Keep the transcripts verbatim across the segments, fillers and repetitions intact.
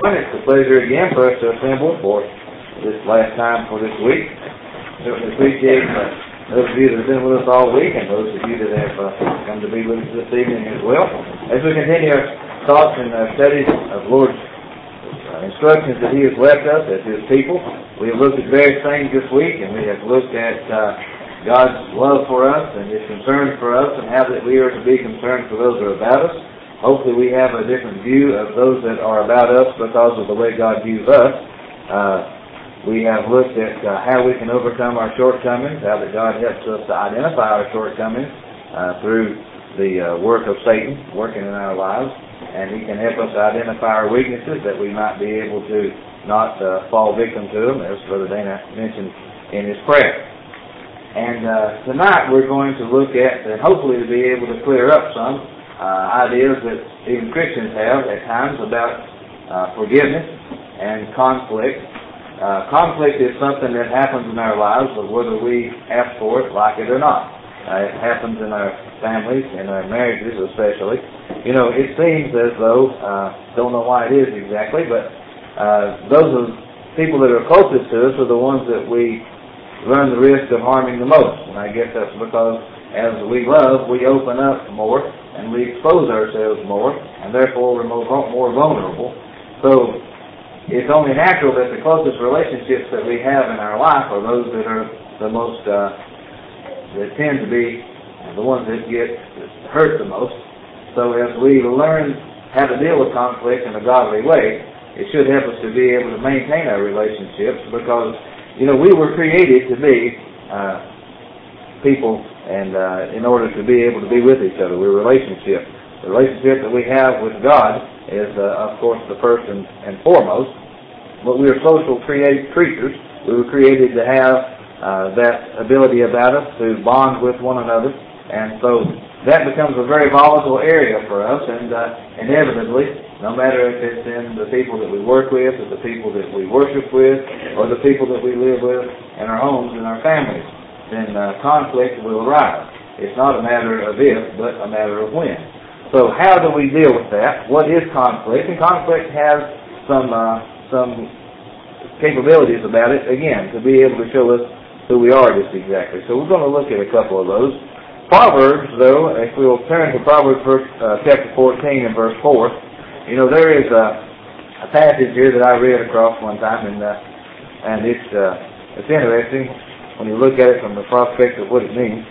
gentlemen, it's a pleasure again for us to assemble for this last time for this week. Certainly appreciate uh, those of you that have been with us all week and those of you that have uh, come to be with us this evening as well. As we continue our thoughts and our studies of Lord's uh, instructions that He has left us as His people, we have looked at various things this week, and we have looked at uh, God's love for us and His concern for us and how that we are to be concerned for those that are about us. Hopefully we have a different view of those that are about us because of the way God views us. Uh, we have looked at uh, how we can overcome our shortcomings, how that God helps us to identify our shortcomings uh, through the uh, work of Satan working in our lives, and He can help us identify our weaknesses that we might be able to not uh, fall victim to them, as Brother Dana mentioned in his prayer. And uh, tonight we're going to look at, and hopefully to be able to clear up some Uh, ideas that even Christians have at times about uh, forgiveness and conflict. Uh, conflict is something that happens in our lives, whether we ask for it, like it or not. Uh, it happens in our families, in our marriages especially. You know, it seems as though, uh, don't know why it is exactly, but uh, those of people that are closest to us are the ones that we run the risk of harming the most. And I guess that's because as we love, we open up more and we expose ourselves more, and therefore we're more, more vulnerable. So it's only natural that the closest relationships that we have in our life are those that are the most, uh, that tend to be the ones that get hurt the most. So as we learn how to deal with conflict in a godly way, it should help us to be able to maintain our relationships, because, you know, we were created to be uh, people, and uh, in order to be able to be with each other, we're relationship. The relationship that we have with God is, uh, of course, the first and, and foremost. But we are social create creatures. We were created to have uh, that ability about us to bond with one another, and so that becomes a very volatile area for us. And uh, inevitably, no matter if it's in the people that we work with, or the people that we worship with, or the people that we live with in our homes and our families, then uh, conflict will arise. It's not a matter of if, but a matter of when. So how do we deal with that? What is conflict? And conflict has some uh, some capabilities about it, again, to be able to show us who we are just exactly. So we're going to look at a couple of those. Proverbs, though, if we will turn to Proverbs verse, uh, chapter fourteen and verse four, you know, there is a, a passage here that I read across one time, and uh, and it's uh, it's interesting when you look at it from the prospect of what it means.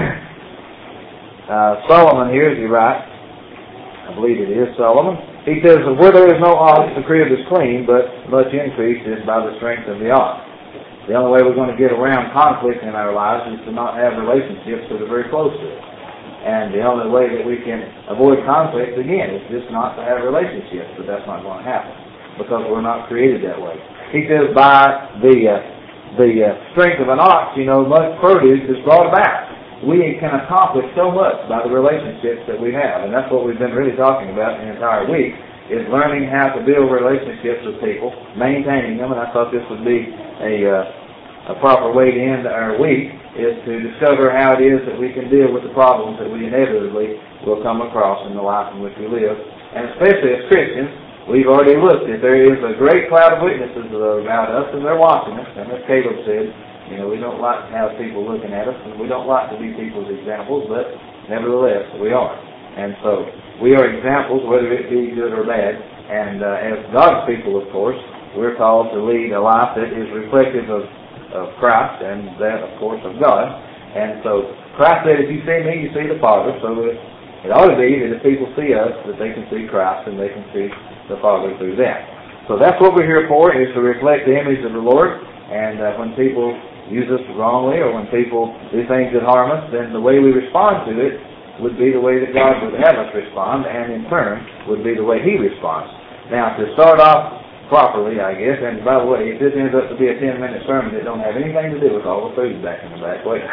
uh, Solomon here, as he writes, I believe it is Solomon, he says, where there is no ox, the crib is clean, but much increase is by the strength of the ox. The only way we're going to get around conflict in our lives is to not have relationships that are very close to us. And the only way that we can avoid conflict, again, is just not to have relationships, but that's not going to happen, because we're not created that way. He says, by the uh, the uh, strength of an ox, you know, much produce is brought about. We can accomplish so much by the relationships that we have, and that's what we've been really talking about the entire week, is learning how to build relationships with people, maintaining them, and I thought this would be a, uh, a proper way to end our week, is to discover how it is that we can deal with the problems that we inevitably will come across in the life in which we live. And especially as Christians, we've already looked at there is a great cloud of witnesses about us, and they're watching us. And as Caleb said, you know, we don't like to have people looking at us, and we don't like to be people's examples, but nevertheless, we are. And so, we are examples, whether it be good or bad. And uh, as God's people, of course, we're called to lead a life that is reflective of, of Christ, and that, of course, of God. And so, Christ said, if you see me, you see the Father. So it, it ought to be that if people see us, that they can see Christ, and they can see the Father through that. So that's what we're here for, is to reflect the image of the Lord. And uh, when people use us wrongly, or when people do things that harm us, then the way we respond to it would be the way that God would have us respond, and in turn would be the way He responds. Now, to start off properly, I guess, and by the way, if this ends up to be a ten-minute sermon, it don't have anything to do with all the food back in the back. Wait.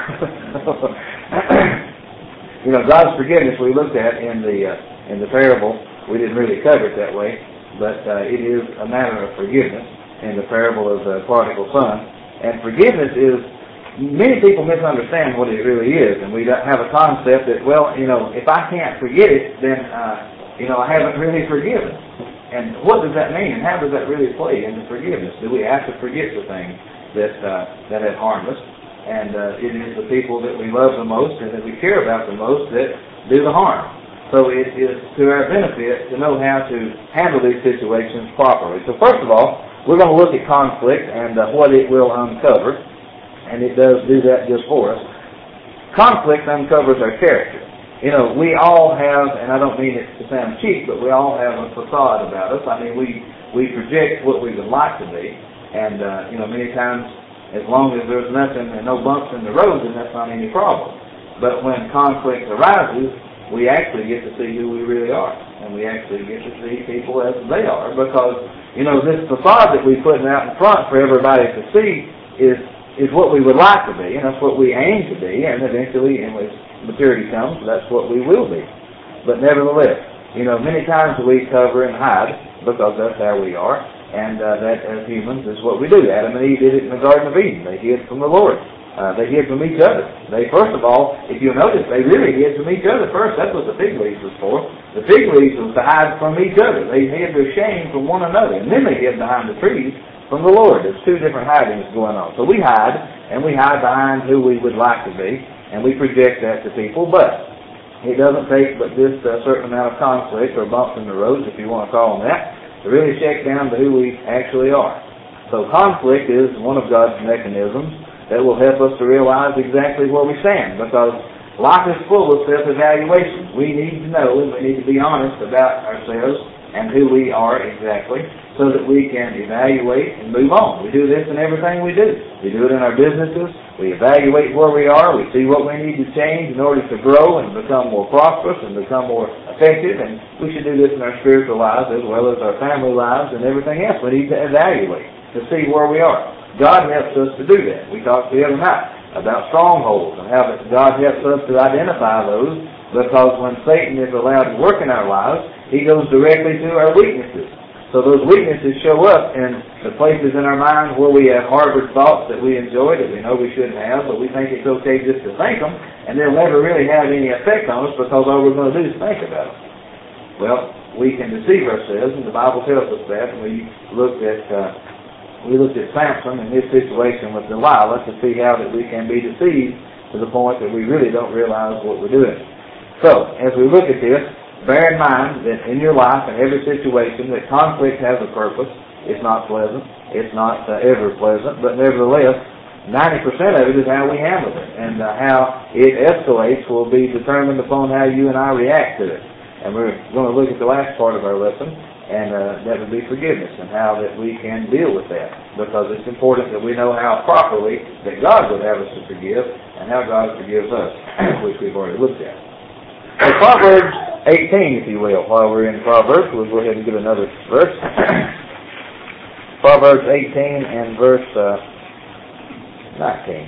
You know, God's forgiveness we looked at in the uh, in the parable. We didn't really cover it that way, but uh, it is a matter of forgiveness in the parable of the prodigal son. And forgiveness is, many people misunderstand what it really is, and we have a concept that, well, you know, if I can't forget it, then, uh, you know, I haven't really forgiven. and what does that mean, and how does that really play into forgiveness? Do we have to forget the things that uh, that have harmed us? And uh, it is the people that we love the most and that we care about the most that do the harm. So it is to our benefit to know how to handle these situations properly. So first of all, we're going to look at conflict and uh, what it will uncover, and it does do that just for us. Conflict uncovers our character. You know, we all have, and I don't mean it to sound cheap, but we all have a facade about us. I mean, we, we project what we would like to be, and, uh, you know, many times, as long as there's nothing and no bumps in the road, then that's not any problem. But when conflict arises, we actually get to see who we really are, and we actually get to see people as they are, because, you know, this facade that we're putting out in front for everybody to see is is what we would like to be, and that's what we aim to be, and eventually, and when maturity comes, that's what we will be. But nevertheless, you know, many times we cover and hide because that's how we are, and uh, that as humans is what we do. Adam and Eve did it in the Garden of Eden. They hid from the Lord. Uh, they hid from each other. They, first of all, if you notice, they really hid from each other first. That's what the fig leaves was for. The fig leaves was to hide from each other. They hid their shame from one another, and then they hid behind the trees from the Lord. There's two different hidings going on. So we hide, and we hide behind who we would like to be, and we project that to people, but it doesn't take but just a certain amount of conflict or bumps in the road, if you want to call them that, to really shake down to who we actually are. So conflict is one of God's mechanisms that will help us to realize exactly where we stand, because life is full of self-evaluation. We need to know and we need to be honest about ourselves and who we are exactly, so that we can evaluate and move on. We do this in everything we do. We do it in our businesses. We evaluate where we are. We see what we need to change in order to grow and become more prosperous and become more effective. And we should do this in our spiritual lives as well as our family lives and everything else. We need to evaluate to see where we are. God helps us to do that. We talked the other night about strongholds and how God helps us to identify those, because when Satan is allowed to work in our lives, he goes directly to our weaknesses. So those weaknesses show up in the places in our minds where we have harbored thoughts that we enjoy, that we know we shouldn't have, but we think it's okay just to think them, and they'll never really have any effect on us because all we're going to do is think about them. Well, we can deceive ourselves, and the Bible tells us that. And we looked at uh, we looked at Samson and his situation with Delilah to see how that we can be deceived to the point that we really don't realize what we're doing. So, as we look at this, bear in mind that in your life, in every situation, that conflict has a purpose. It's not pleasant. It's not uh, ever pleasant. But nevertheless, ninety percent of it is how we handle it. And uh, how it escalates will be determined upon how you and I react to it. And we're going to look at the last part of our lesson, and uh, that would be forgiveness and how that we can deal with that. Because it's important that we know how properly that God would have us to forgive and how God forgives us, which we've already looked at. So Proverbs eighteen, if you will. While we're in Proverbs, we'll go ahead and get another verse. Proverbs eighteen and verse uh, nineteen.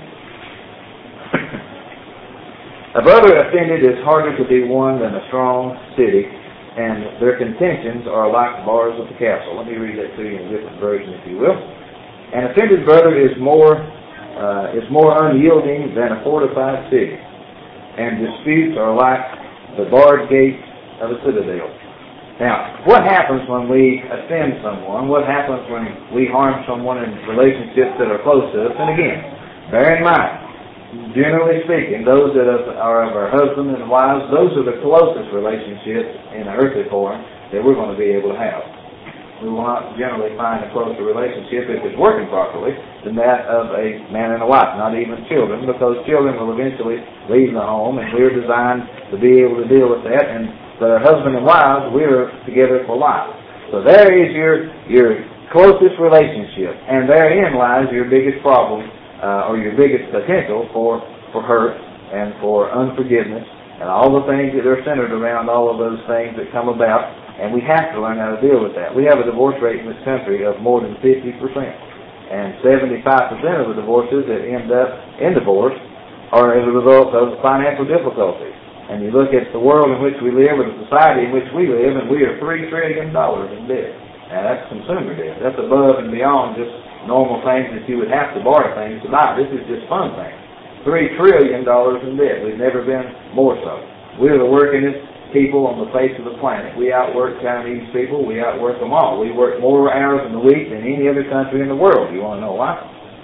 A brother offended is harder to be won than a strong city, and their contentions are like bars of the castle. Let me read that to you in a different version, if you will. An offended brother is more uh, is more unyielding than a fortified city, and disputes are like the barred gates of a citadel. Now, what happens when we offend someone? What happens when we harm someone in relationships that are close to us? And again, bear in mind, generally speaking, those that are of our husbands and wives, those are the closest relationships in the earthly form that we're going to be able to have. We will not generally find a closer relationship, if it's working properly, than that of a man and a wife, not even children, because children will eventually leave the home, and we're designed to be able to deal with that. And the husband and wives, we're together for life. So there is your your closest relationship, and therein lies your biggest problem, uh, or your biggest potential for, for hurt and for unforgiveness, and all the things that are centered around all of those things that come about. And we have to learn how to deal with that. We have a divorce rate in this country of more than fifty percent. And seventy-five percent of the divorces that end up in divorce are as a result of financial difficulties. And you look at the world in which we live, or the society in which we live, and we are three trillion dollars in debt. Now that's consumer debt. That's above and beyond just normal things that you would have to borrow things to buy. This is just fun things. three trillion dollars in debt. We've never been more so. We're the workingest people on the face of the planet. We outwork Chinese people. We outwork them all. We work more hours in the week than any other country in the world. You want to know why?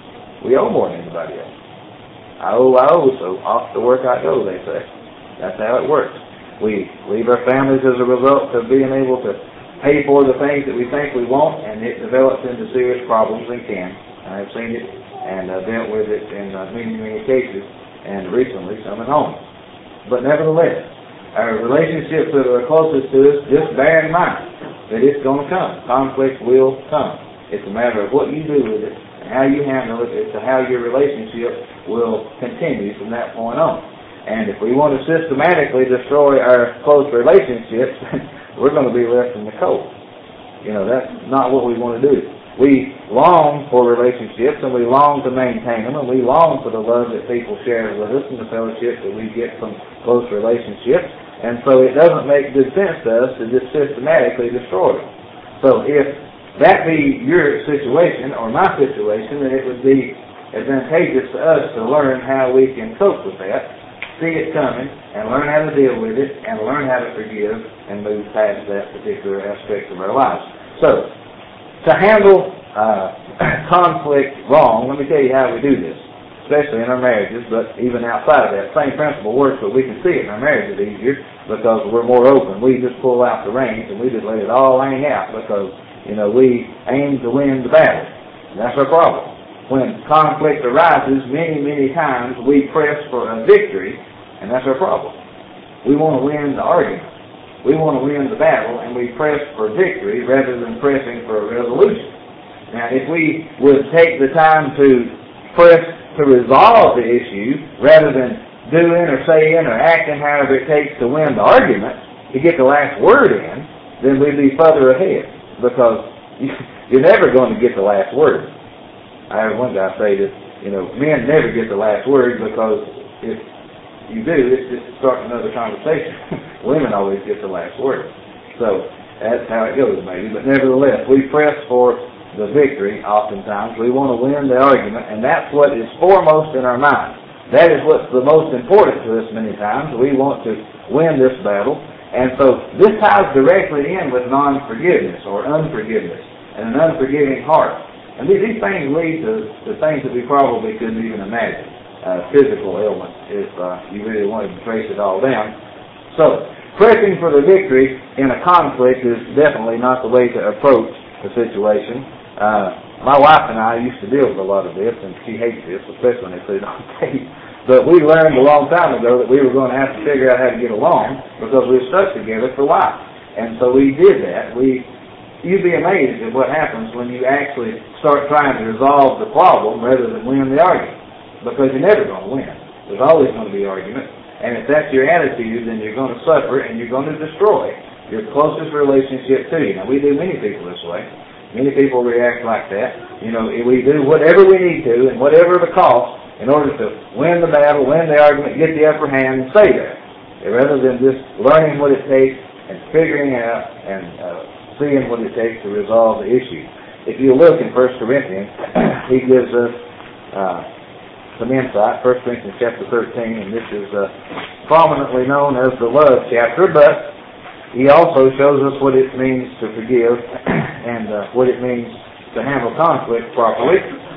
We owe more than anybody else. I owe, I owe, so off to work I go, they say. That's how it works. We leave our families as a result of being able to pay for the things that we think we want, and it develops into serious problems and can. I've seen it and uh, dealt with it in uh, many, many cases, and recently some at home. But nevertheless, our relationships that are closest to us, just bear in mind that it's going to come. Conflict will come. It's a matter of what you do with it and how you handle it as to how your relationship will continue from that point on. And if we want to systematically destroy our close relationships, we're going to be left in the cold. You know, that's not what we want to do. We long for relationships, and we long to maintain them, and we long for the love that people share with us and the fellowship that we get from close relationships. And so it doesn't make good sense to us to just systematically destroy them. So if that be your situation or my situation, then it would be advantageous to us to learn how we can cope with that, see it coming, and learn how to deal with it, and learn how to forgive and move past that particular aspect of our lives. So, to handle uh, conflict wrong, let me tell you how we do this, especially in our marriages, but even outside of that. Same principle works, but we can see it in our marriages easier because we're more open. We just pull out the reins and we just let it all hang out because, you know, we aim to win the battle. And that's our problem. When conflict arises, many, many times we press for a victory, and that's our problem. We want to win the argument. We want to win the battle, and we press for victory rather than pressing for a resolution. Now, if we would take the time to press to resolve the issue rather than doing or saying or acting however it takes to win the argument, to get the last word in, then we'd be further ahead because you're never going to get the last word. I heard one guy say that, you know, men never get the last word because if you do, it's just to start another conversation. Women always get the last word. So that's how it goes maybe. But nevertheless, we press for the victory oftentimes. We want to win the argument, and that's what is foremost in our mind. That is what's the most important to us many times. We want to win this battle. And so this ties directly in with non-forgiveness or unforgiveness and an unforgiving heart. And these, these things lead to, to things that we probably couldn't even imagine. Uh, physical ailments, if uh, you really wanted to trace it all down. So, pressing for the victory in a conflict is definitely not the way to approach the situation. Uh, my wife and I used to deal with a lot of this, and she hates this, especially when they put it on tape. But we learned a long time ago that we were going to have to figure out how to get along because we were stuck together for life. And so we did that. We You'd be amazed at what happens when you actually start trying to resolve the problem rather than win the argument. Because you're never going to win. There's always going to be argument. And if that's your attitude, then you're going to suffer and you're going to destroy your closest relationship to you. Now, we do many people this way. Many people react like that. You know, we do whatever we need to and whatever the cost in order to win the battle, win the argument, get the upper hand, and stay there. Rather than just learning what it takes and figuring out and uh, seeing what it takes to resolve the issue. If you look in First Corinthians, he gives us Uh, some insight, First Corinthians chapter thirteen, and this is uh, prominently known as the love chapter, but he also shows us what it means to forgive and uh, what it means to handle conflict properly.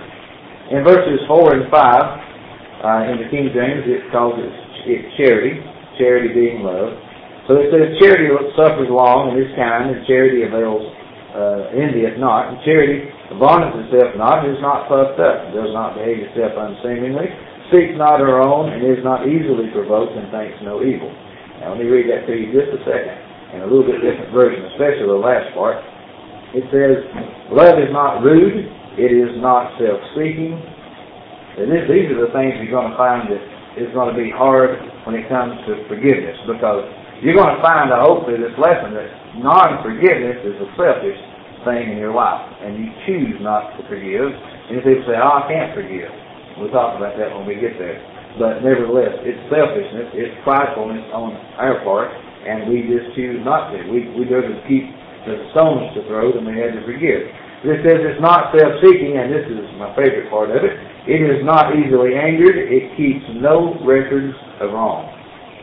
In verses four and five, uh, in the King James, it calls it, it charity, charity being love. So it says, charity suffers long and is kind, and charity avails uh, envieth not, and charity vaunteth itself not, and is not puffed up, and does not behave itself unseemingly, seeks not her own, and is not easily provoked, and thinks no evil. Now let me read that to you just a second, in a little bit different version, especially the last part. It says, love is not rude, it is not self-seeking. And this, these are the things you're going to find that is going to be hard when it comes to forgiveness, because you're going to find, I hope, through this lesson that non-forgiveness is a selfish thing in your life, and you choose not to forgive. And people say, oh, I can't forgive. We'll talk about that when we get there. But nevertheless, it's selfishness, it's pridefulness on our part, and we just choose not to. We we go to keep the stones to throw than we had to forgive. This says it's not self-seeking, and this is my favorite part of it. It is not easily angered. It keeps no records of wrong.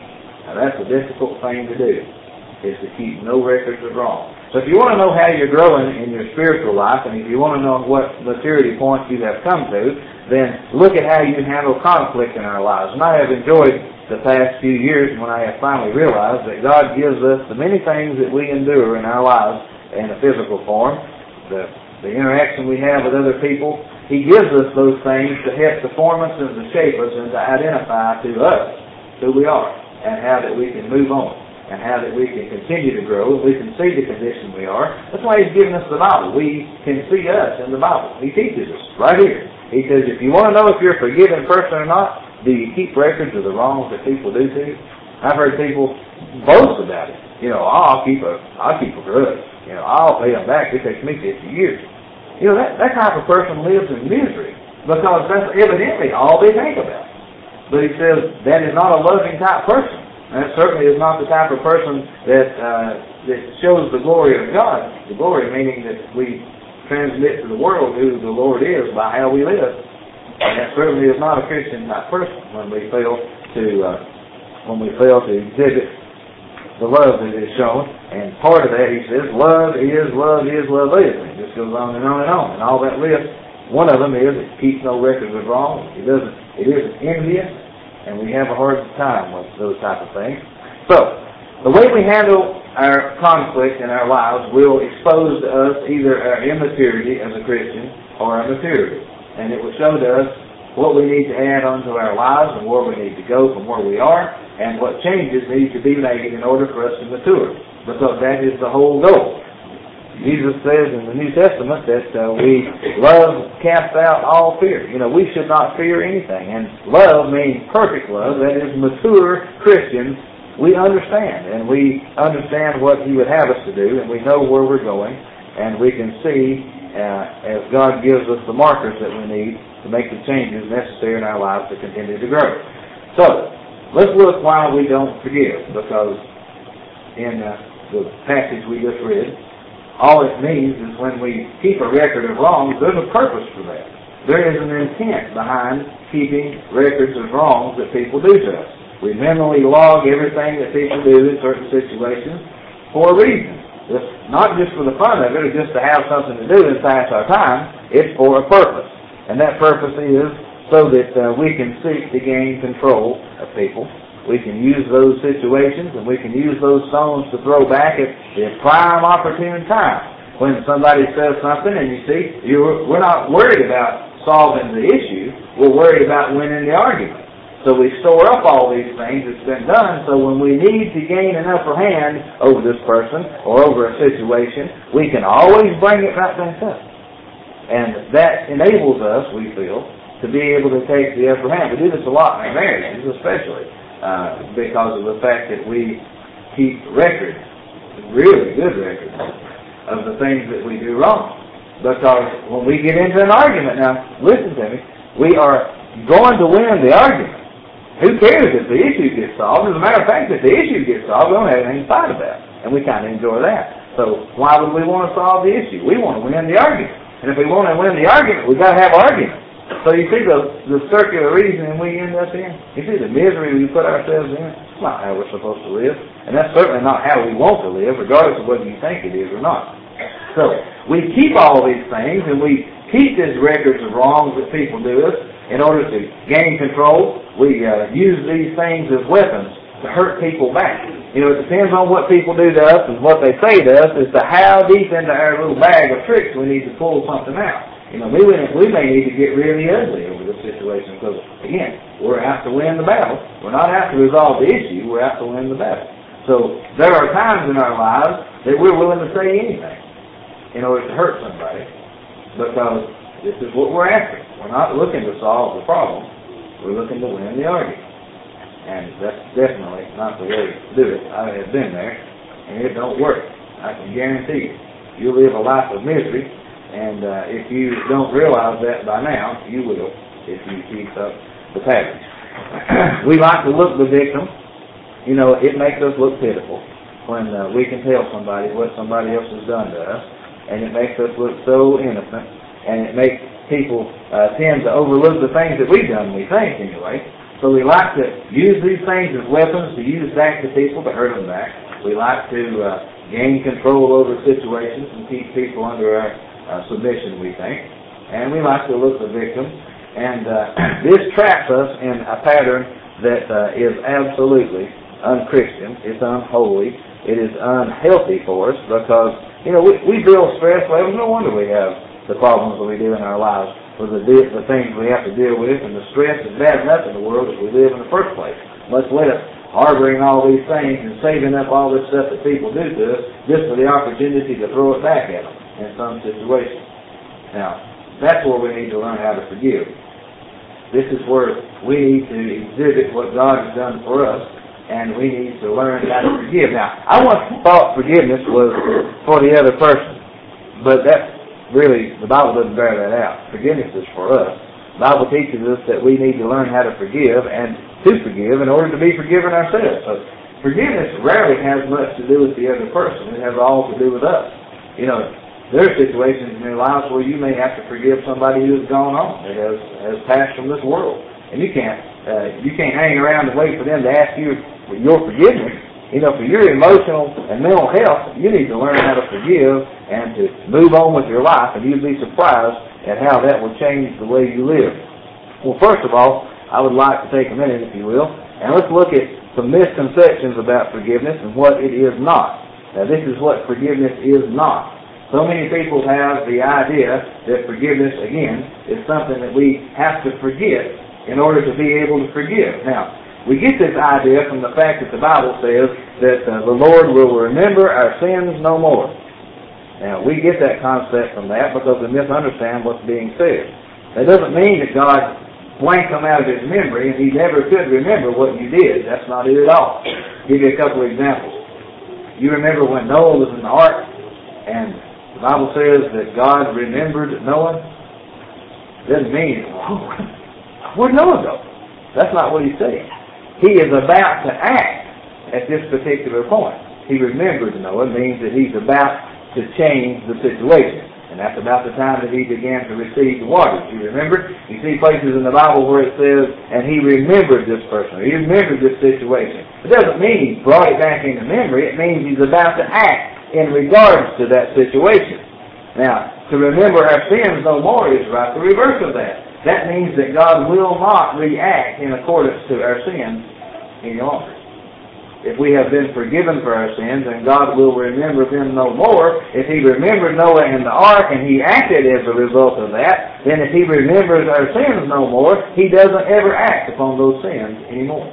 Now that's a difficult thing to do, is to keep no records of wrong. So if you want to know how you're growing in your spiritual life, and if you want to know what maturity points you have come to, then look at how you handle conflict in our lives. And I have enjoyed the past few years when I have finally realized that God gives us the many things that we endure in our lives in a physical form, the, the interaction we have with other people. He gives us those things to help to form us and to shape us and to identify to us who we are and how that we can move on and how that we can continue to grow. We can see the condition we are. That's why He's given us the Bible. We can see us in the Bible. He teaches us right here. He says, if you want to know if you're a forgiven person or not, do you keep records of the wrongs that people do to you? I've heard people boast about it. You know, I'll keep a, I'll keep a grudge. You know, I'll pay them back. It takes me fifty years. You know, that, that type of person lives in misery because that's evidently all they think about. But he says that is not a loving type person. And that certainly is not the type of person that uh, that shows the glory of God. The glory meaning that we transmit to the world who the Lord is by how we live. And that certainly is not a Christian type person when we fail to uh, when we fail to exhibit the love that is shown. And part of that, he says, love is, love is, love is. And it just goes on and on and on. And all that list, one of them is it keeps no records of wrong. It doesn't. It isn't envious, and we have a hard time with those type of things. So, the way we handle our conflict in our lives will expose to us either our immaturity as a Christian or our maturity. And it will show to us what we need to add onto our lives and where we need to go from where we are and what changes need to be made in order for us to mature. Because that is the whole goal. Jesus says in the New Testament that uh, we love casts out all fear. You know, we should not fear anything. And love means perfect love. That is mature Christians. We understand. And we understand what He would have us to do. And we know where we're going. And we can see uh, as God gives us the markers that we need to make the changes necessary in our lives to continue to grow. So, let's look why we don't forgive. Because in uh, the passage we just read, all it means is when we keep a record of wrongs, there's a purpose for that. There is an intent behind keeping records of wrongs that people do to us. We mentally log everything that people do in certain situations for a reason. It's not just for the fun of it or just to have something to do and pass our time. It's for a purpose. And that purpose is so that uh, we can seek to gain control of people. We can use those situations and we can use those stones to throw back at the prime opportune time. When somebody says something and you see, you're, we're not worried about solving the issue, we're worried about winning the argument. So we store up all these things that's been done so when we need to gain an upper hand over this person or over a situation, we can always bring it right back up. And that enables us, we feel, to be able to take the upper hand. We do this a lot in our marriages especially. Uh, because of the fact that we keep records, really good records, of the things that we do wrong. Because when we get into an argument, now, listen to me, we are going to win the argument. Who cares if the issue gets solved? As a matter of fact, if the issue gets solved, we don't have anything to fight about. And we kind of enjoy that. So why would we want to solve the issue? We want to win the argument. And if we want to win the argument, we've got to have argument. So you see the, the circular reasoning we end up in? You see the misery we put ourselves in? It's not how we're supposed to live. And that's certainly not how we want to live, regardless of whether you think it is or not. So we keep all these things, and we keep these records of wrongs that people do us in order to gain control. We uh, use these things as weapons to hurt people back. You know, it depends on what people do to us and what they say to us as to how deep into our little bag of tricks we need to pull something out. You know, we, we may need to get really ugly over this situation because, again, we're out to win the battle. We're not out to resolve the issue. We're out to win the battle. So there are times in our lives that we're willing to say anything in order to hurt somebody because this is what we're after. We're not looking to solve the problem. We're looking to win the argument. And that's definitely not the way to do it. I have been there, and it don't work. I can guarantee you. You'll live a life of misery. And uh, if you don't realize that by now, you will if you keep up the pattern. We like to look the victim. You know, it makes us look pitiful when uh, we can tell somebody what somebody else has done to us. And it makes us look so innocent. And it makes people uh, tend to overlook the things that we've done, we think anyway. So we like to use these things as weapons to use back to people to hurt them back. We like to uh, gain control over situations and keep people under our uh, submission, we think. And we like to look the victim. And uh, this traps us in a pattern that uh, is absolutely unchristian. It's unholy. It is unhealthy for us because, you know, we, we build stress levels. No wonder we have the problems that we do in our lives for the, the things we have to deal with. And the stress is bad enough in the world that we live in the first place. Much less harboring all these things and saving up all this stuff that people do to us just for the opportunity to throw it back at them in some situation. Now, that's where we need to learn how to forgive. This is where we need to exhibit what God has done for us, and we need to learn how to forgive. Now, I once thought forgiveness was for the other person, but that's really, the Bible doesn't bear that out. Forgiveness is for us. The Bible teaches us that we need to learn how to forgive and to forgive in order to be forgiven ourselves. So forgiveness rarely has much to do with the other person. It has all to do with us. You know, there are situations in your lives where you may have to forgive somebody who has gone on, that has, has passed from this world. And you can't uh, you can't hang around and wait for them to ask you for your forgiveness. You know, for your emotional and mental health, you need to learn how to forgive and to move on with your life, and you'll be surprised at how that will change the way you live. Well, first of all, I would like to take a minute, if you will, and let's look at some misconceptions about forgiveness and what it is not. Now, this is what forgiveness is not. So many people have the idea that forgiveness, again, is something that we have to forget in order to be able to forgive. Now, we get this idea from the fact that the Bible says that uh, the Lord will remember our sins no more. Now, we get that concept from that because we misunderstand what's being said. That doesn't mean that God blanked them out of His memory and He never could remember what you did. That's not it at all. I'll give you a couple of examples. You remember when Noah was in the ark and the Bible says that God remembered Noah? It doesn't mean, oh, where'd Noah go? That's not what He's saying. He is about to act at this particular point. He remembered Noah means that He's about to change the situation. And that's about the time that He began to receive the waters. You remember? You see places in the Bible where it says, and He remembered this person. He remembered this situation. It doesn't mean He brought it back into memory. It means He's about to act in regards to that situation. Now, to remember our sins no more is right the reverse of that. That means that God will not react in accordance to our sins any longer. If we have been forgiven for our sins, then God will remember them no more. If He remembered Noah in the ark and he acted as a result of that, then if He remembers our sins no more, He doesn't ever act upon those sins anymore.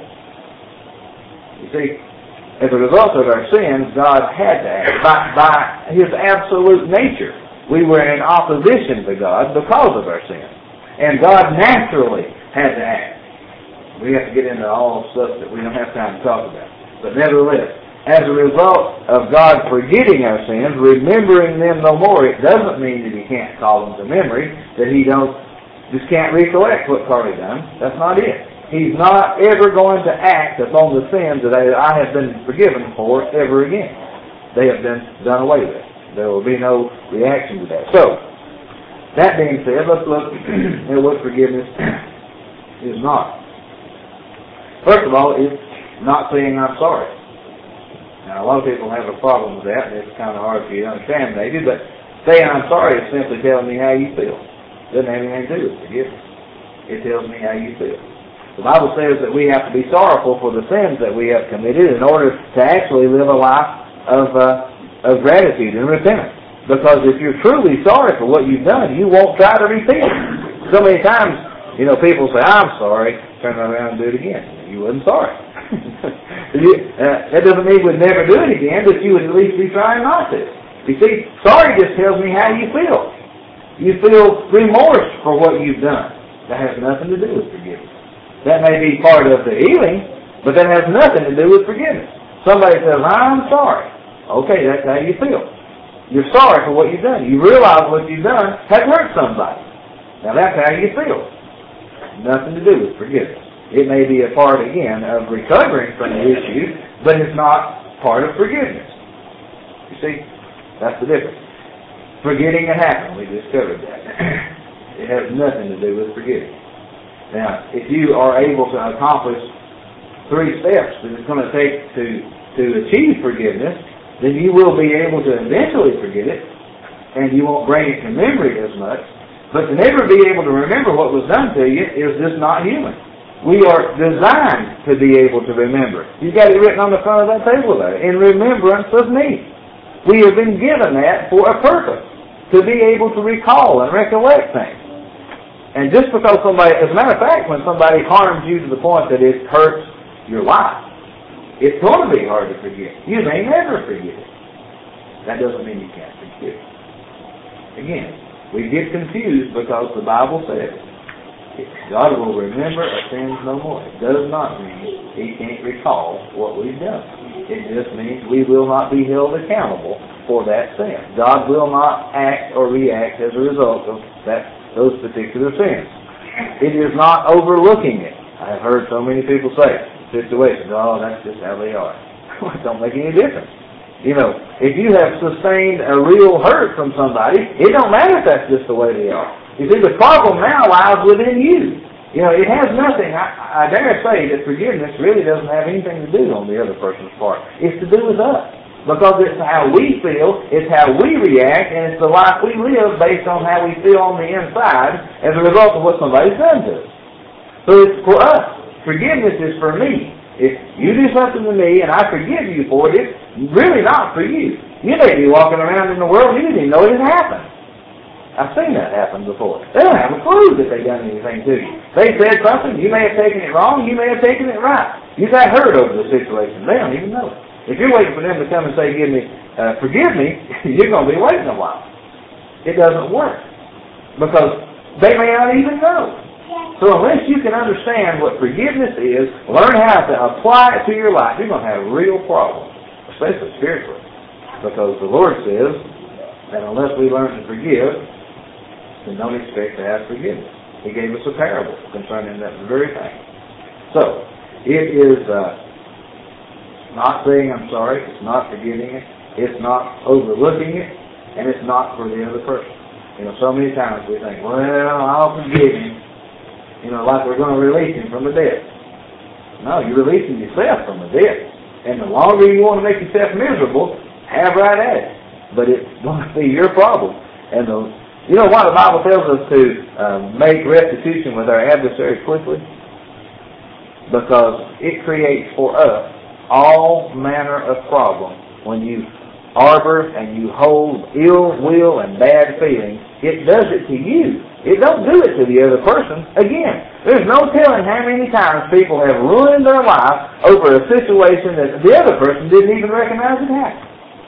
You see, as a result of our sins, God had to act. By, by His absolute nature, we were in opposition to God because of our sins. And God naturally had to act. We have to get into all stuff that we don't have time to talk about. But nevertheless, as a result of God forgetting our sins, remembering them no more, it doesn't mean that He can't call them to memory, that He don't just can't recollect what Carly done. That's not it. He's not ever going to act upon the sins that I have been forgiven for ever again. They have been done away with. There will be no reaction to that. So, that being said, let's look at what forgiveness is not. First of all, it's not saying I'm sorry. Now, a lot of people have a problem with that, and it's kind of hard for you to understand maybe, but saying I'm sorry is simply telling me how you feel. It doesn't have anything to do with forgiveness. It tells me how you feel. The Bible says that we have to be sorrowful for the sins that we have committed in order to actually live a life of, uh, of gratitude and repentance. Because if you're truly sorry for what you've done, you won't try to repent. So many times, you know, people say, I'm sorry, turn around and do it again. You wasn't sorry. you, uh, that doesn't mean we'd never do it again, but you would at least be trying not to. You see, sorry just tells me how you feel. You feel remorse for what you've done. That has nothing to do with forgiveness. That may be part of the healing, but that has nothing to do with forgiveness. Somebody says, I'm sorry. Okay, that's how you feel. You're sorry for what you've done. You realize what you've done has hurt somebody. Now that's how you feel. Nothing to do with forgiveness. It may be a part, again, of recovering from the issue, but it's not part of forgiveness. You see, that's the difference. Forgetting it happened. We discovered that. It has nothing to do with forgiving. Now, if you are able to accomplish three steps that it's going to take to, to achieve forgiveness, then you will be able to eventually forget it, and you won't bring it to memory as much. But to never be able to remember what was done to you is just not human. We are designed to be able to remember. You've got it written on the front of that table there, in remembrance of me. We have been given that for a purpose, to be able to recall and recollect things. And just because somebody, as a matter of fact, when somebody harms you to the point that it hurts your life, it's going to be hard to forget. You may never forget it. That doesn't mean you can't forget it. Again, we get confused because the Bible says God will remember our sins no more. It does not mean He can't recall what we've done. It just means we will not be held accountable for that sin. God will not act or react as a result of that those particular sins. It is not overlooking it. I have heard so many people say, situations, oh, that's just how they are. It don't make any difference. You know, if you have sustained a real hurt from somebody, it don't matter if that's just the way they are. You see, the problem now lies within you. You know, it has nothing, I, I dare say that forgiveness really doesn't have anything to do on the other person's part. It's to do with us. Because it's how we feel, it's how we react, and it's the life we live based on how we feel on the inside as a result of what somebody's done to us. So it's for us. Forgiveness is for me. If you do something to me and I forgive you for it, it's really not for you. You may be walking around in the world and you didn't even know it had happened. I've seen that happen before. They don't have a clue that they've done anything to you. They said something, you may have taken it wrong, you may have taken it right. You got hurt over the situation. They don't even know it. If you're waiting for them to come and say, "Give me, uh, forgive me," you're going to be waiting a while. It doesn't work because they may not even know. So unless you can understand what forgiveness is, learn how to apply it to your life, you're going to have real problems, especially spiritually, because the Lord says that unless we learn to forgive, then don't expect to have forgiveness. He gave us a parable concerning that very thing. So it is. Uh, Not saying I'm sorry, it's not forgiving it, it's not overlooking it, and it's not for the other person. You know, so many times we think, well, I'll forgive him. You know, like we're going to release him from the debt. No, you're releasing yourself from the debt. And the longer you want to make yourself miserable, have right at it. But it's going to be your problem. And the, you know why the Bible tells us to uh, make restitution with our adversary quickly? Because it creates for us all manner of problems. When you harbor and you hold ill will and bad feelings, it does it to you. It don't do it to the other person. Again, there's no telling how many times people have ruined their life over a situation that the other person didn't even recognize it happened.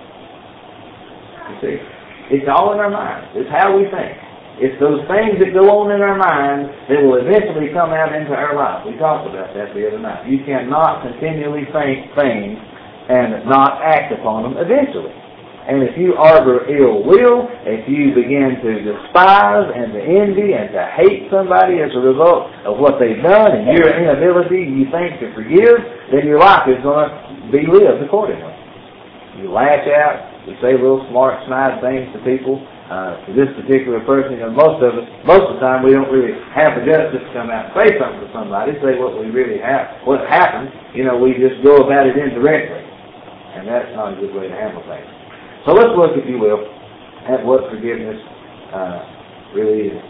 You see, it's all in our minds. It's how we think. It's those things that go on in our minds that will eventually come out into our life. We talked about that the other night. You cannot continually think things and not act upon them eventually. And if you harbor ill will, if you begin to despise and to envy and to hate somebody as a result of what they've done and your inability, you think, to forgive, then your life is going to be lived accordingly. You lash out, you say little smart, snide things to people. Uh, to this particular person, you know, most of us, most of the time, we don't really have the justice to come out and say something to somebody, say what we really have, what happened. You know, we just go about it indirectly, and that's not a good way to handle things. So let's look, if you will, at what forgiveness uh, really is.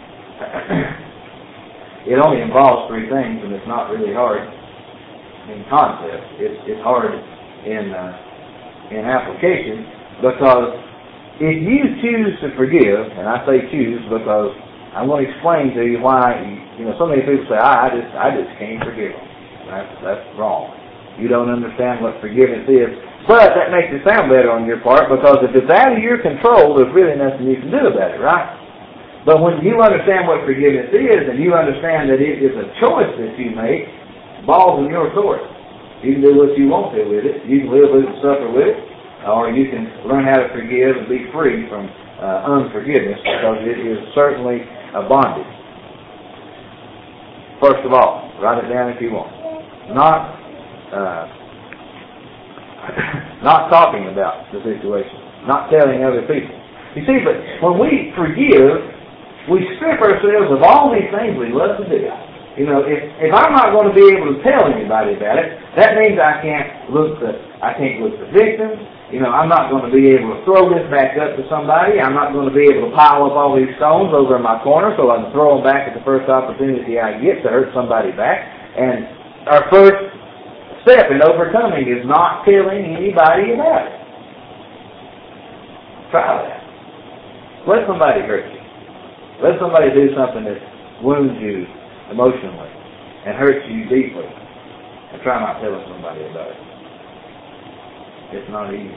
It only involves three things, and it's not really hard in concept. It's it's hard in uh, in application because if you choose to forgive, and I say choose because I'm going to explain to you why, you know, so many people say, I, I just I just can't forgive them. That's, that's wrong. You don't understand what forgiveness is. But that makes it sound better on your part because if it's out of your control, there's really nothing you can do about it, right? But when you understand what forgiveness is and you understand that it is a choice that you make, ball's in your court. You can do what you want to with it. You can live with it and suffer with it. Or you can learn how to forgive and be free from uh, unforgiveness because it is certainly a bondage. First of all, write it down if you want. Not uh, not talking about the situation. Not telling other people. You see, but when we forgive, we strip ourselves of all these things we love to do. You know, if if I'm not going to be able to tell anybody about it, that means I can't look the I can't look the victims. You know, I'm not going to be able to throw this back up to somebody. I'm not going to be able to pile up all these stones over in my corner so I can throw them back at the first opportunity I get to hurt somebody back. And our first step in overcoming is not telling anybody about it. Try that. Let somebody hurt you. Let somebody do something that wounds you emotionally and hurts you deeply, and try not telling somebody about it. It's not easy.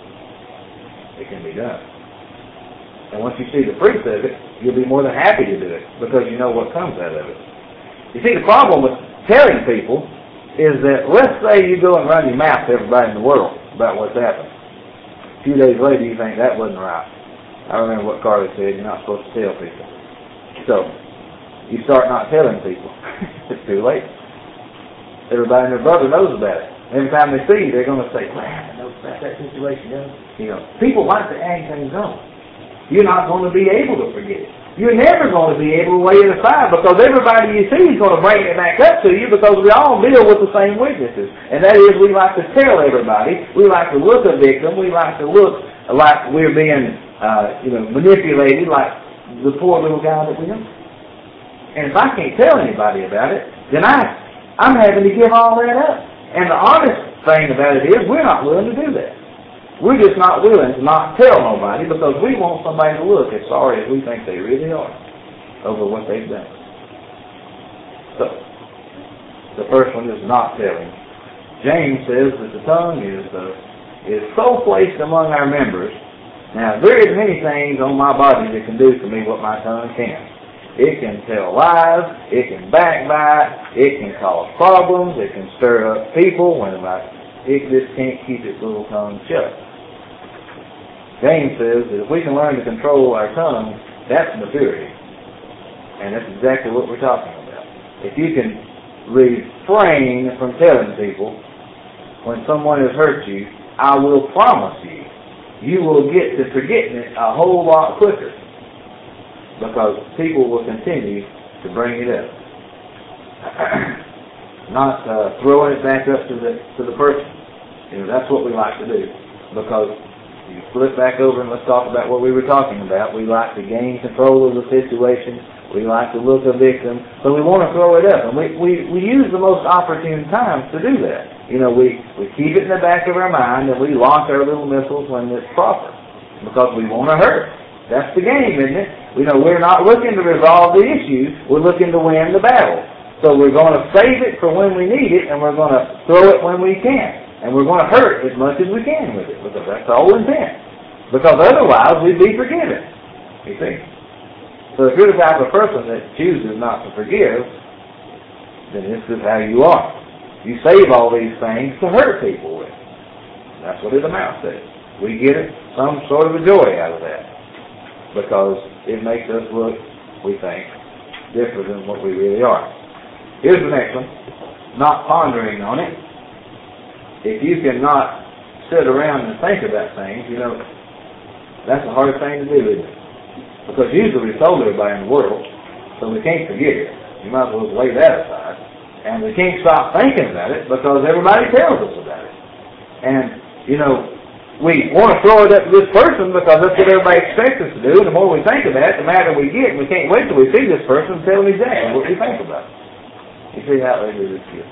It can be done. And once you see the fruits of it, you'll be more than happy to do it because you know what comes out of it. You see, the problem with telling people is that, let's say you go and run your mouth to everybody in the world about what's happened. A few days later you think that wasn't right. I remember what Carly said, you're not supposed to tell people. So, you start not telling people. It's too late. Everybody and their brother knows about it. Every time they see you, they're going to say, well, I know about that situation. You know, people like to add things on. You're not going to be able to forget it. You're never going to be able to lay it aside because everybody you see is going to bring it back up to you because we all deal with the same weaknesses. And that is, we like to tell everybody. We like to look a victim. We like to look like we're being, uh, you know, manipulated like the poor little guy that we know. And if I can't tell anybody about it, then I, I'm having to give all that up. And the honest thing about it is, we're not willing to do that. We're just not willing to not tell nobody because we want somebody to look as sorry as we think they really are over what they've done. So, the first one is not telling. James says that the tongue is uh, is so placed among our members. Now, there is many things on my body that can do for me what my tongue can. It can tell lies, it can backbite, it can cause problems, it can stir up people when like, it just can't keep its little tongue shut. James says that if we can learn to control our tongue, that's maturity. And that's exactly what we're talking about. If you can refrain from telling people when someone has hurt you, I will promise you, you will get to forgetting it a whole lot quicker. Because people will continue to bring it up. Not uh, throwing it back up to the to the person. You know, that's what we like to do. Because you flip back over and let's talk about what we were talking about. We like to gain control of the situation. We like to look a victim. So we want to throw it up. And we, we, we use the most opportune times to do that. You know, we, we keep it in the back of our mind and we launch our little missiles when it's proper. Because we want to hurt. That's the game, isn't it? You know, we're not looking to resolve the issues. We're looking to win the battle. So we're going to save it for when we need it, and we're going to throw it when we can. And we're going to hurt as much as we can with it, because that's the whole intent. Because otherwise, we'd be forgiven. You see? So if you're the type of person that chooses not to forgive, then this is how you are. You save all these things to hurt people with. That's what it amounts to. We get it, some sort of a joy out of that. Because it makes us look, we think, different than what we really are. Here's the next one. Not pondering on it. If you cannot sit around and think about things, you know, that's the hardest thing to do, isn't it? Because usually we told everybody in the world, so we can't forget it. You might as well lay that aside. And we can't stop thinking about it because everybody tells us about it. And, you know, we want to throw it up to this person because that's what everybody expects us to do. And the more we think about it, the madder we get. And we can't wait till we see this person and tell them exactly what we think about it. You see how they do this here.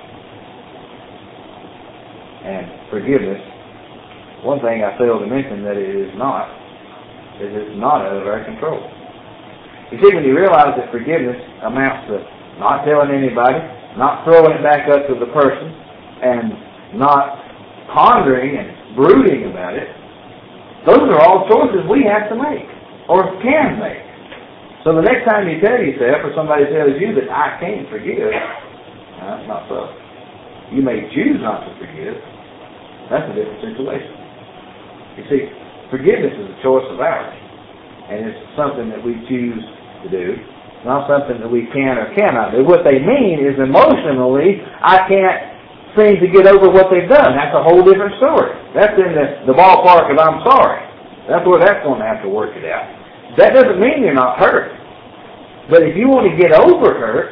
And forgiveness, one thing I failed to mention that it is not, is it's not out of our control. You see, when you realize that forgiveness amounts to not telling anybody, not throwing it back up to the person, and not pondering and brooding about it, those are all choices we have to make, or can make. So the next time you tell yourself, or somebody tells you that I can't forgive, that's not so. You may choose not to forgive. That's a different situation. You see, forgiveness is a choice of ours, and it's something that we choose to do. It's not something that we can or cannot do. What they mean is emotionally, I can't seem to get over what they've done. That's a whole different story. That's in the, the ballpark of I'm sorry. That's where that's going to have to work it out. That doesn't mean you're not hurt. But if you want to get over hurt,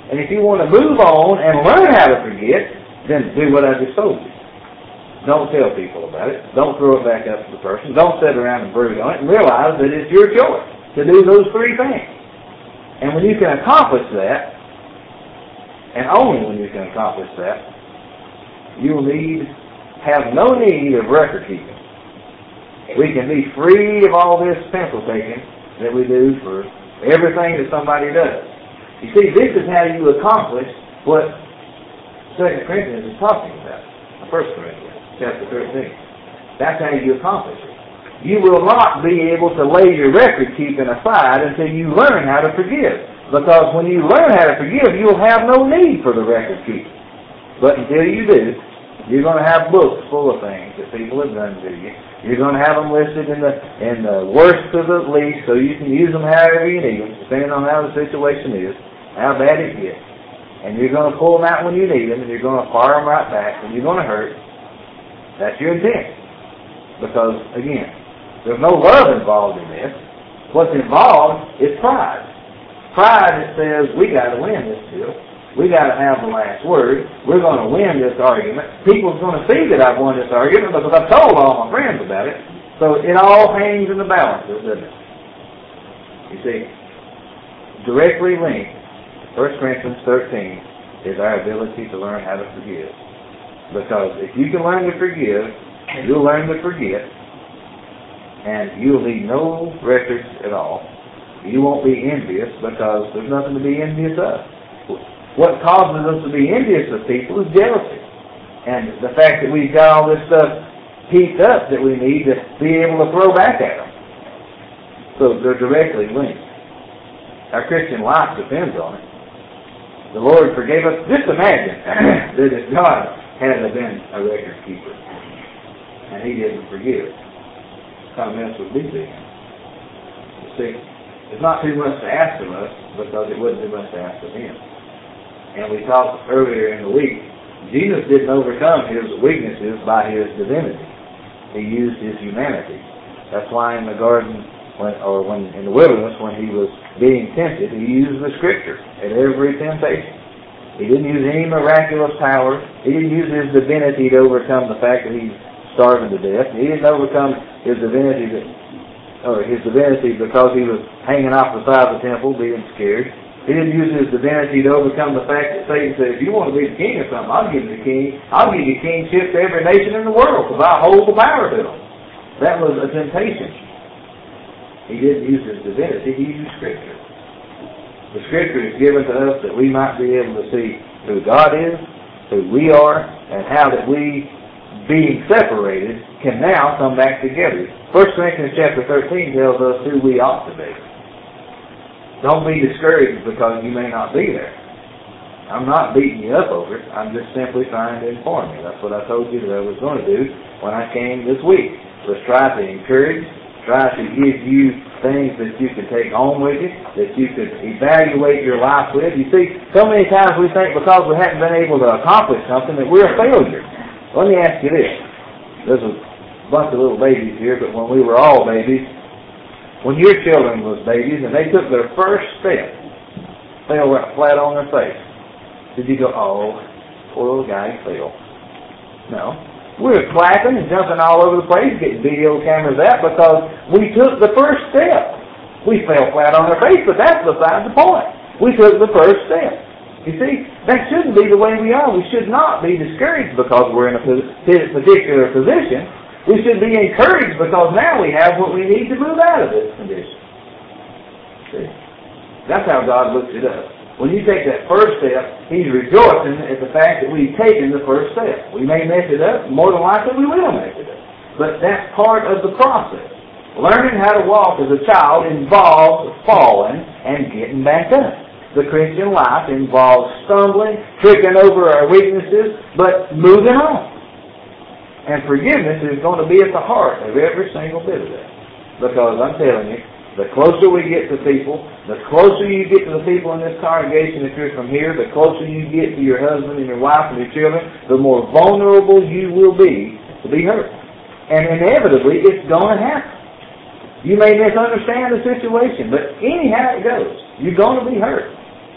And if you want to move on and learn how to forget, then do what I just told you. Don't tell people about it. Don't throw it back up to the person. Don't sit around and brood on it, and realize that it's your choice to do those three things. And when you can accomplish that, and only when you can accomplish that, you'll need, have no need of record keeping. We can be free of all this pencil taking that we do for everything that somebody does. You see, this is how you accomplish what Second Corinthians is talking about. First Corinthians, chapter thirteen. That's how you accomplish it. You will not be able to lay your record keeping aside until you learn how to forgive. Because when you learn how to forgive, you'll have no need for the record keeping. But until you do, you're going to have books full of things that people have done to you. You're going to have them listed in the in the worst to the least, so you can use them however you need them, depending on how the situation is, how bad it gets. And you're going to pull them out when you need them, and you're going to fire them right back, and you're going to hurt. That's your intent. Because, again, there's no love involved in this. What's involved is pride. Pride that says, we got to win this deal. We got to have the last word. We're going to win this argument. People's going to see that I've won this argument because I've told all my friends about it. So it all hangs in the balance, doesn't it? You see, directly linked, First Corinthians thirteen is our ability to learn how to forgive. Because if you can learn to forgive, you'll learn to forget, and you'll need no records at all. You won't be envious because there's nothing to be envious of. What causes us to be envious of people is jealousy. And the fact that we've got all this stuff heaped up that we need to be able to throw back at them. So they're directly linked. Our Christian life depends on it. The Lord forgave us. Just imagine that if God hadn't been a record keeper and He didn't forgive, how mess would we be? You see, it's not too much to ask of us because it wasn't too much to ask of Him. And we talked earlier in the week, Jesus didn't overcome His weaknesses by His divinity. He used His humanity. That's why in the garden, when, or when in the wilderness, when He was being tempted, He used the Scripture at every temptation. He didn't use any miraculous power. He didn't use His divinity to overcome the fact that He's starving to death. He didn't overcome His divinity, to, or His divinity because He was hanging off the side of the temple, being scared. He didn't use His divinity to overcome the fact that Satan said, if you want to be the king of something, I'll give you the king. I'll give you kingship to every nation in the world because I hold the power to them. That was a temptation. He didn't use His divinity. He used Scripture. The Scripture is given to us that we might be able to see who God is, who we are, and how that we, being separated, can now come back together. First Corinthians chapter thirteen tells us who we ought to be. Don't be discouraged because you may not be there. I'm not beating you up over it. I'm just simply trying to inform you. That's what I told you that I was going to do when I came this week. Was try to encourage, try to give you things that you can take home with you, that you could evaluate your life with. You see, so many times we think because we haven't been able to accomplish something that we're a failure. Let me ask you this. There's a bunch of little babies here, but when we were all babies, when your children was babies and they took their first step, fell flat on their face, did you go, oh, poor little guy, he fell? No. We were clapping and jumping all over the place, getting video cameras out because we took the first step. We fell flat on our face, but that's beside the point. We took the first step. You see, that shouldn't be the way we are. We should not be discouraged because we're in a particular position. We should be encouraged because now we have what we need to move out of this condition. See? That's how God looks at us. When you take that first step, He's rejoicing at the fact that we've taken the first step. We may mess it up. More than likely we will mess it up. But that's part of the process. Learning how to walk as a child involves falling and getting back up. The Christian life involves stumbling, tripping over our weaknesses, but moving on. And forgiveness is going to be at the heart of every single bit of that. Because I'm telling you, the closer we get to people, the closer you get to the people in this congregation if you're from here, the closer you get to your husband and your wife and your children, the more vulnerable you will be to be hurt. And inevitably, it's going to happen. You may misunderstand the situation, but anyhow it goes, you're going to be hurt.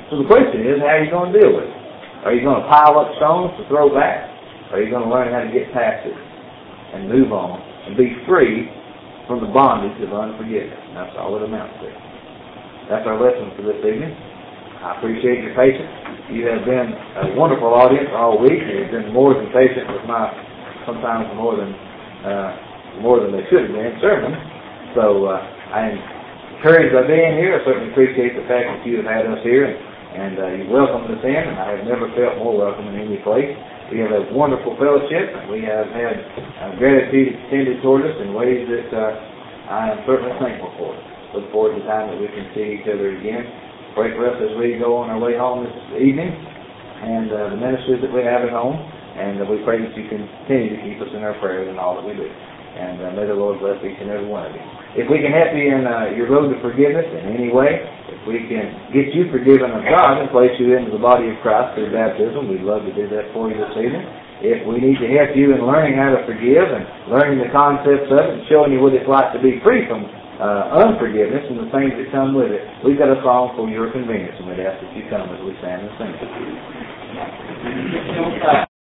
So the question is, how are you going to deal with it? Are you going to pile up stones to throw back? Or are you going to learn how to get past it and move on and be free from the bondage of unforgiveness? And that's all it amounts to. That's our lesson for this evening. I appreciate your patience. You have been a wonderful audience all week. You've been more than patient with my, sometimes more than uh, more than they should have been, sermon. So uh, I am encouraged by being here. I certainly appreciate the fact that you have had us here, and, and uh, you welcomed us in, and I have never felt more welcome in any place. We have a wonderful fellowship, and we have had uh, gratitude extended toward us in ways that uh, I am certainly thankful for. Look forward to the time that we can see each other again. Pray for us as we go on our way home this evening, and uh, the ministries that we have at home, and uh, we pray that you continue to keep us in our prayers in all that we do. And uh, may the Lord bless each and every one of you. If we can help you in uh, your road to forgiveness in any way, if we can get you forgiven of God and place you into the body of Christ through baptism, we'd love to do that for you this evening. If we need to help you in learning how to forgive and learning the concepts of it and showing you what it's like to be free from uh, unforgiveness and the things that come with it, we've got a song for your convenience, and we'd ask that you come as we stand and sing.